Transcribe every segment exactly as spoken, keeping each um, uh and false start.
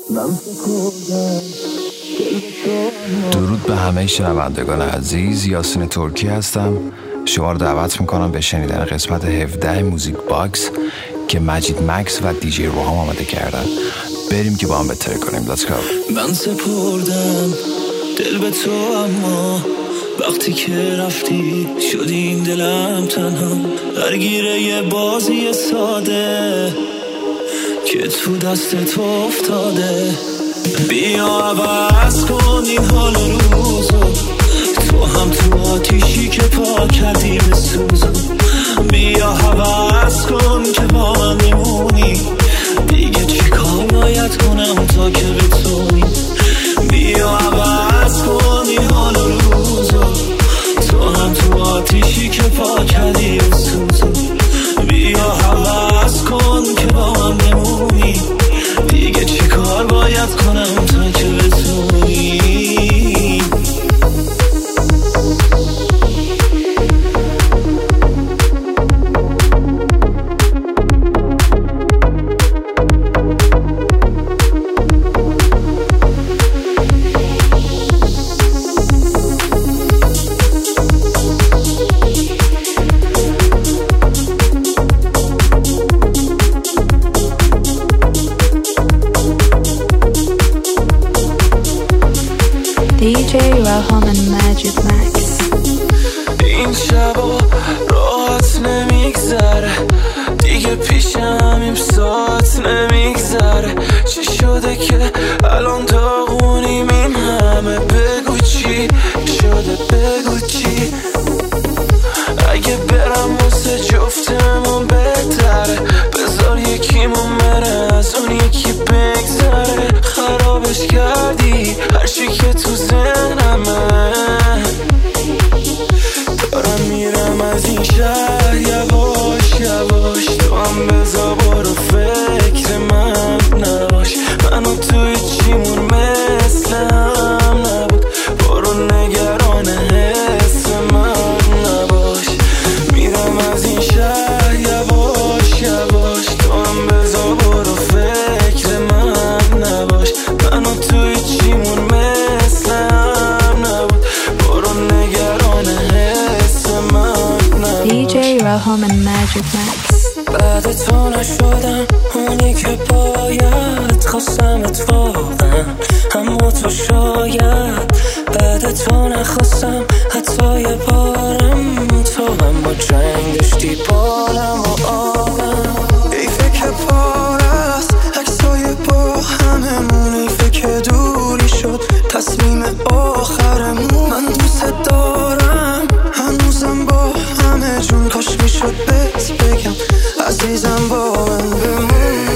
درود به همه شنوندگان عزیز، یاسین ترکی هستم. شما رو دعوت میکنم به شنیدن قسمت هفده موزیک باکس که مجید مکس و دیجی روحام آماده کردن. بریم که با هم بهتر کنیم. Let's go. من سپردم دل به تو، اما وقتی که رفتی شدیم دلم تنها، درگیره یه بازی ساده که تو دست تو افتاده. بیا عوض کن این حال روزو، تو هم تو آتیشی که پا کردی به سوزو. بیا عوض کن که با من میمونی، دیگه چی کار باید کنم تا که بتونی. بیا عوض کن این حال روزو، تو هم تو آتیشی که پا کردی به سوزو. بیا عوض کن که با من بمونی، دیگه چی کار باید کنم تا که بتونی. دیجی روحام and Magic Max. این شبا راحت نمیگذره، دیگه پیشم این ساعت نمیگذره. چی شده که الان داغونیم این همه؟ بگو چی شده، بگو چی. اگه برم واسه جفتمون بهتره، بذار یکیمون بره از اون یکی بگذره. خرابش کردی هرچی که تو ذهنمه، دارم میرم از این شهر یواش یواش. تو هم بذار برو فکر من نباش، منو توی چیمون مثل هم نبود. برو نگران حس من نباش، میرم از این شهر یواش یواش. تو هم بذار برو فکر من نباش، منو توی چیمون مثل هم نبود. برو نگران حس من نباش. دیجی روحام and Magic Max. بعد تو نشدم اونی که باید، خواستمت واقعا اما تو شاید. بعد تو نخواستم حتی یه بارم، تو هم با جنگ داشتی بالم و آبم. ای فکر پار است عکسای با هممون، ای فکر دوری شد تصمیم آخرمون. من دوست دارم هنوزم با همه جون، کاش میشد بهت بگم عزیزم با من بمون.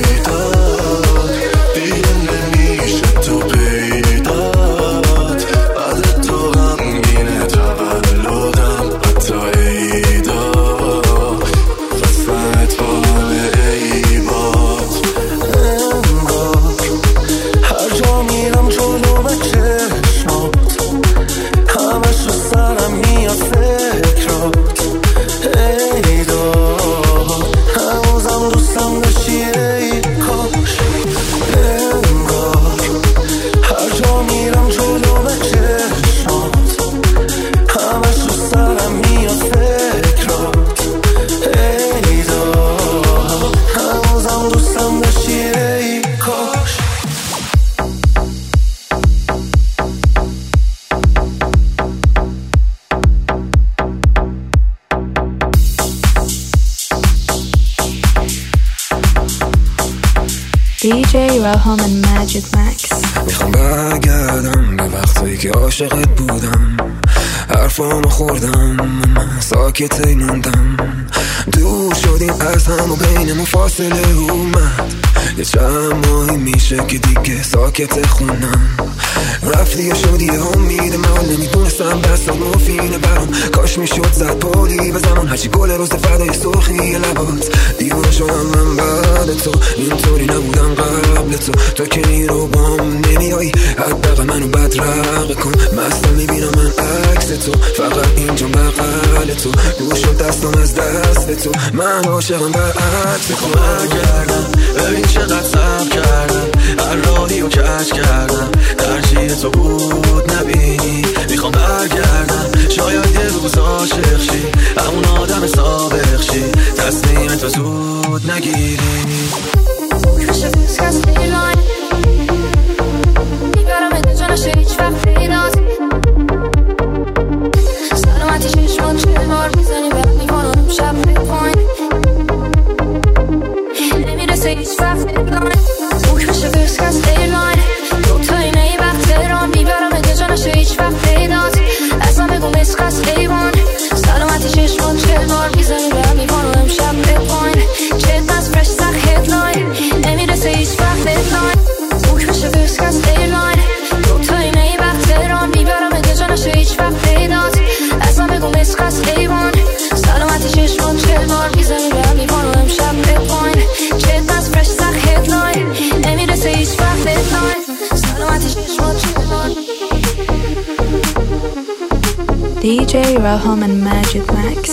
دیگه نمیشه تو پیدات، بعد تو غمگینه تولدم حتی عیدا. خواستمت با همه عیبات، انگار هر جا میرم جلو به چشمات، همش رو سرم میاد فکرات. عیدا هنوزم دوستم داشتی ای کاش، انگار هر جا میرم جلو به چشمات، همش رو سرم میاد فکرات. عیدا هنوزم دوستم داشتی ای کاش. دیجی روحام and Magic Max. میخوام برگردم به وقتایی که عاشقت بودم، حرفامو خوردم ساکت موندم. دور شدیم از هم و بینمون فاصله اومد، یه چند ماهی میشه که دیگه ساکت خونم. رفتی و شدی امید من، نمیدونستم دستم مفینه برام. کاش میشد زد پولی به زمان، هرچی گل روز فردای سرخی لبات. دیوان شدم من بعد تو، اینطوری نبودم قبل تو. تو که نیرو بام نمیایی، حداقل منو بدرقه کن. مستم میبینم من عکس تو، فقط اینجا بغل تو. دور شد دستم از دست تو، من عاشقم بعد تو. برگردم ببین چقدر صبر کردم، هر راهی و کردم سکوت نبینی. میخوام برگردم شاید یه روز عاشق شی، همون آدم سابق شی، تصمیم تو زود نگیری. میشه فیسکست ایلان میبرم ات جانشه هیچ وقت پیداست. سلامتی چشمان چه بار میزنی بعد میکنم شب پایین نمیرسه هیچ وقت ایلان. بوک میشه فیسکست ایلان دوتایی نیبخت تهران میبرم ات جانشه هیچ وقت پیداست. اصلا بگو مسکست ایوان سلامتی چشمان چه بار میزنی بعد میکنم شب پایین چت از فرش سخ هدلاین نمیرسه هیچ وقت ایلان. بوک میشه فیسکست ایلان دوتایی نیبخت تهران میبرم ات جانشه هیچ وقت پیداست. اصلا بگو مسکست ایوان سلامتی چشمان چه بار میزنی بعد میکنم شب پایین چت از فرش سخ هدلاین نمیرسه هیچ وقت ایلان. سلامتی چشمان چه بار دی جی Raham and Magic Max.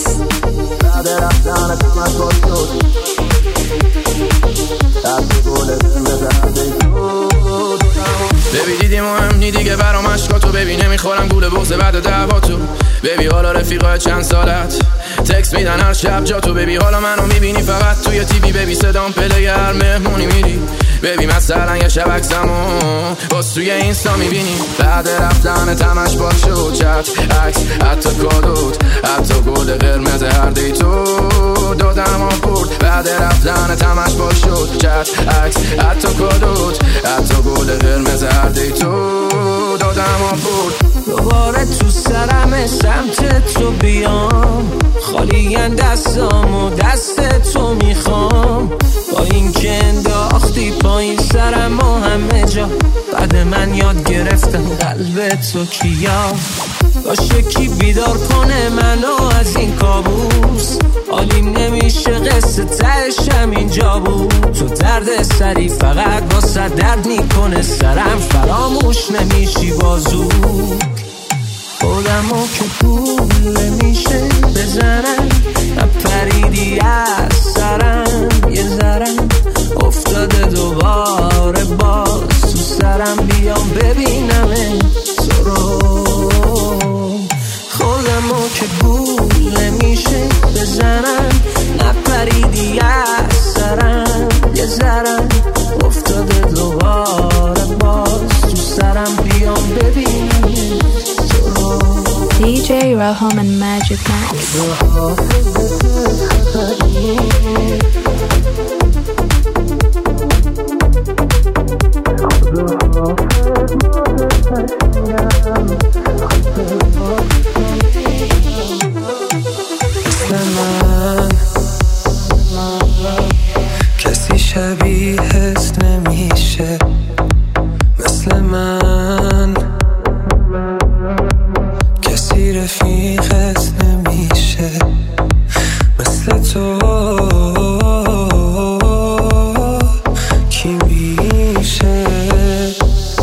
ببی دیدی مهم نی دیگه برام عشقاتو ببی نمیخورم گول بغض بعد دعواتو ببی حالا رفیقای چند سالت تکس میدن هر شب جاتو ببی حالا منو میبینی فقط توی تیوی ببی صدام پلگر مهمونی میری ببی مثلا یه شب عکسمو باز توی اینستا میبینی بعد رفتن تمش با شد چت عکس حتی کادوت حتی گل قرمز هر دیتو دادم و برد بعد رفتن تمش با شد چت عکس حتی کادوت حتی گل قرمز هر دیتو دادم و برد. دوباره تو سرم سمت تو بیام خالیان دستام و دست تو میخوام با این که انداختی پایین سرم و همه جا بعد من یاد گرفتم قلب تو کیا باشه کی بیدار کنه منو از این کابوس حالیم نمیشه قصه تهش همینجا بود تو درد سری فقط واسه درد میکنه سرم فراموش نمیشی بازو خودمو که پول نمیشه بزنم نپریدی از سرم یه ذرم افتاده دوباره باز تو سرم بیام ببینم تو رو خودمو که پول نمیشه بزنم نپریدی از سرم یه ذرم افتاده دوباره باز تو سرم بیام ببینم دی جی Raham and Magic Max. مثل من کسی شبیهت نمیشه مثل من کسی رفیقت نمیشه مثل تو کی میشه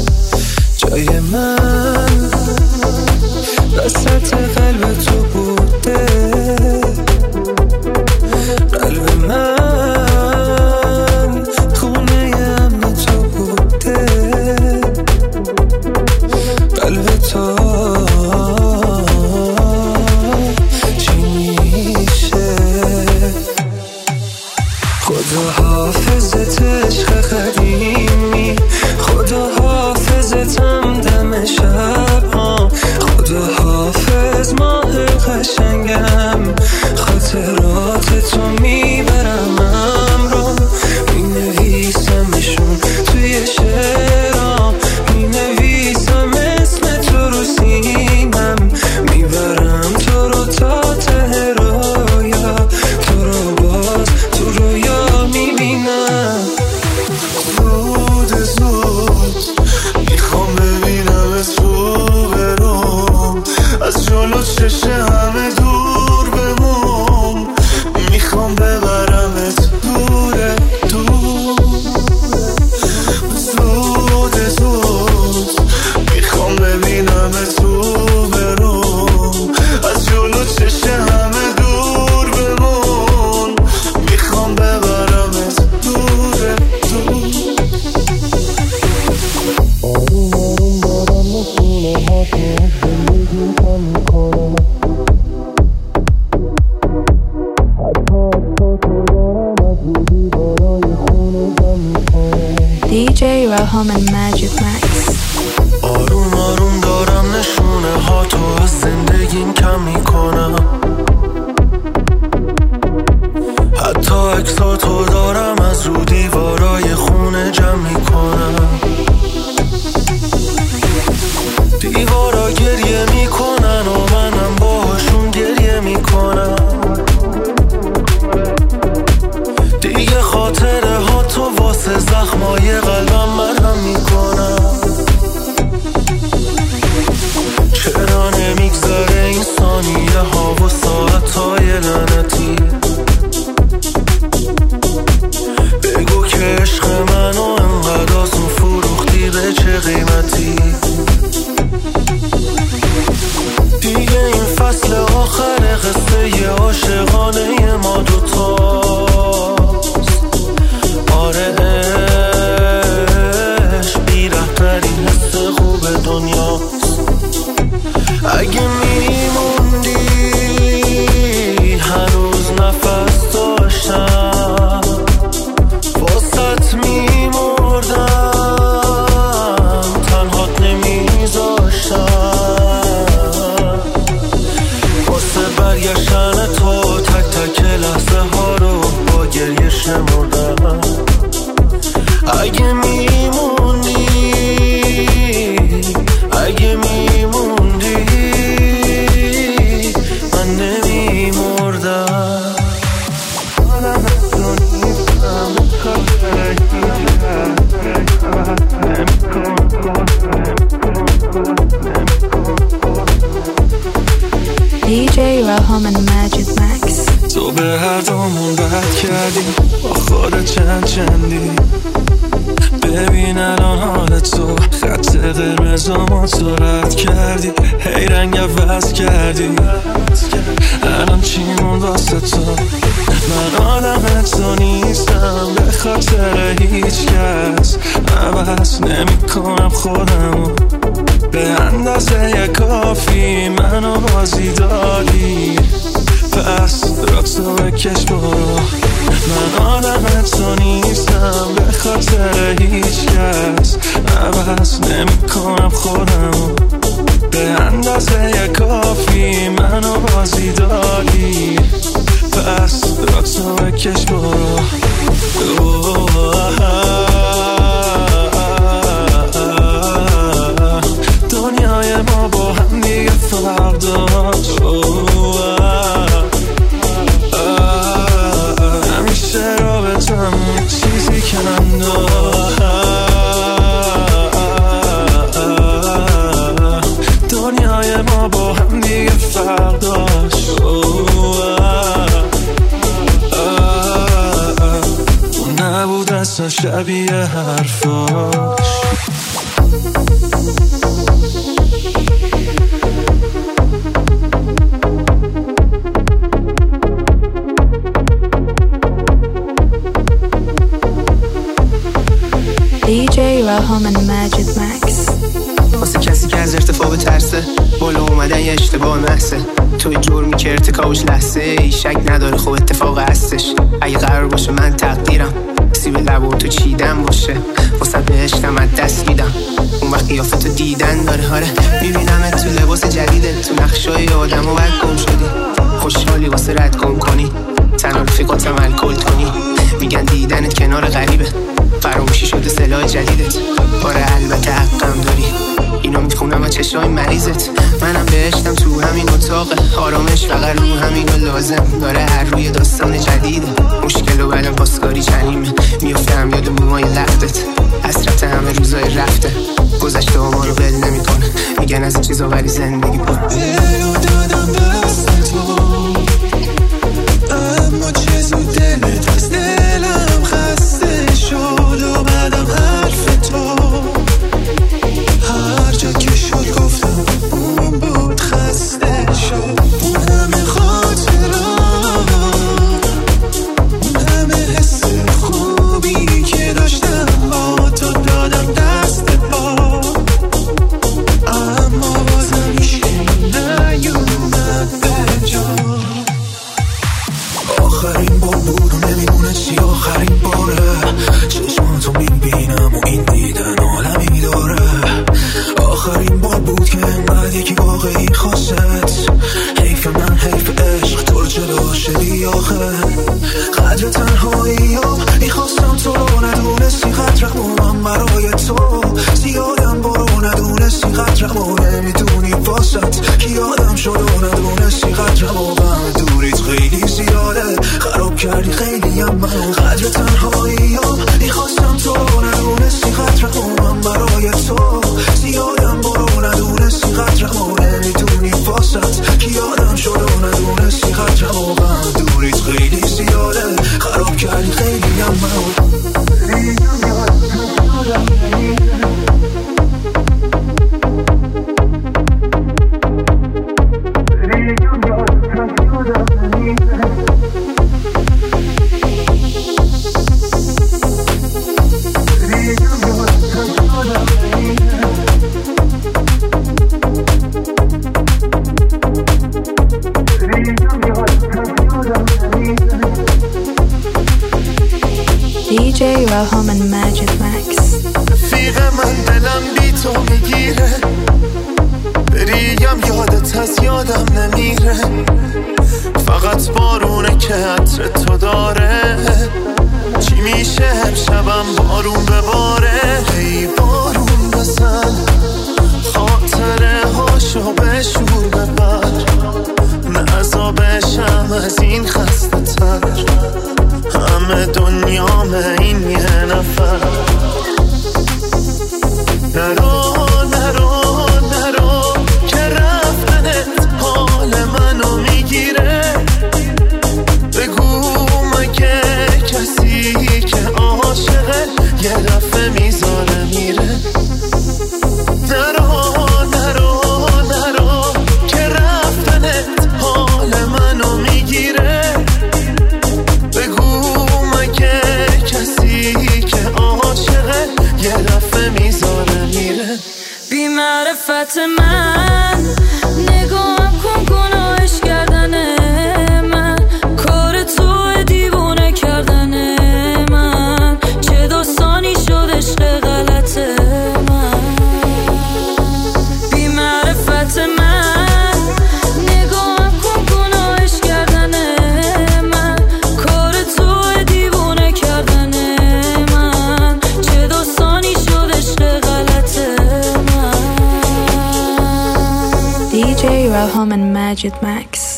Raham and Magic Max. آروم آروم دارم نشونه ها تو از زندگیم کم میکنم، حتی عکساتو دارم از رو دیوارای خونه جمع میکنم. دیوارا گریه میکنن و منم باهاشون گریه میکنم. دیگه خاطره ها تو واسه زخمای قلبم مرهم میکنم. چرا نمیگذره این ثانیه ها و ساعت های لعنتی؟ بگو که عشق منو انقدر آسون فروختی به چه قیمتی؟ دیگه این فصل آخر قصه ی عاشقانه ما دوتاست. آره عشق بی‌رحم‌ترین حس خوب دنیاست. اگه میموندی هنوز نفس داشتم، واسط میمردم تنهات نمیذاشتم. واسه برگشتن تو تک تک لحظه ها رو با گریه شمردم. اگه میموندی اگه میموندی من نمیمردم. آدم از تو نیستم خاطر دی جی Raham and Magic Max. تو به هر دومون بد کردی با خودت چند چندی. ببین الان حال تو خط قرمزامو تو رد کردی، هی رنگ عوض کردی. الان چی مون واسه تو؟ من آدم تو نیستم به خاطر هیچ کس. عوض نمی کنم خودمو به اندازه کافی، منو بازی دادی پس رقصو بکش برو. من آدم تو نیستم به خاطر هیچ کس. عوض نمی کنم خودمو به اندازه کافی، منو بازی دادی پس رقصو بکش برو. دنیای ما با هم دیگه فرق داشت. همیشه رابطم چیزی که من داشت. دنیای ما با هم دیگه فرق داشت. اون نبود اصلا شبیه حرفاش. دی جی Raham and Magic Max. واسه کسی که از ارتفاع ترسه، بالا اومدن یه اشتباه محضه. توی جرمی که ارتکابش لحظه ای شک نداره خب اتفاق هستش. اگه قرار باشه من تقدیرم سیب لبو تو چیدن باشه، واسه بهشتم از دست میدم اون وقت قیافتو دیدن داره. هاره میبینم تو لباس جدیده، تو نقشای آدم و بد گم شدی. خوشحالی واسه رد گم کنی، تنها رفیقاتم الکل کنی. میگن دیدنت کنار غریبه، فراموشی شده سلاح جدیدت. آره البته حقم داری، اینو میخونم و چشای مریضت. منم بهشتم تو همین اتاقه، آرامش فقط رو همینو لازم داره. هر روی داستان جدیده، مشکل و بعدم پاسکاری چنیمه. میفتم یاد موهای لختت، حسرت همه روزای رفته. گذشته ها ما رو بل نمی کنه، میگن از این چیزا ولی زندگی پر. دلو دادم دست تو، اما چه زود دلت از دلم خسته شد و بعدم حرف تو. هر جا که شد گفتم اون بود خسته شد. اون همه خاطرات، اون همه حس خوبی که داشتم با تو دادم دست پا. اما بازم میشه نیومد به جا. آخرین بار بودم قدرمو نمیدونی واسط که یادم شد و ندونستی قدرمو غم دوریت خیلی زیاده خراب کردی خیلی هم منو قدر تنهاییم میخواستم تو ندونستی قدرمو من برای تو زیادم برو ندونستی قدرمو نمیدونی واسط که یادم شد و ندونستی قدرمو غم دوریت خیلی زیاده خراب کردی خیلی هم منو دی جی رهام and Magic Max. رفیق من دلم بی تو میگیره بریم یادت از یادم نمیره فقط بارونه که عطر تو داره چی میشه امشبم بارون بباره ای بارون بزن خاطره هاشو به شور ببر نزا بشم از این خسته تر همه دنیامه این یه نفر نرو نرو نرو که رفتنت حال منو میگیره بگو مگه کسی که عاشقه یه دفعه میذاره میره نرو نرو نرو که رفتنت حال منو میگیره بگو مگه کسی که عاشقه یه دفعه میذاره میره بی معرفت من نگاهم کن گناهش کردنه من کار تو دیوونه کردنه من چه داستانی شد عشق غلط من بی معرفت من نگاهم کن گناهش کردنه من کار تو دیوونه کردنه من چه داستانی شد عشق غلط من دی جی رهام and Magic Max.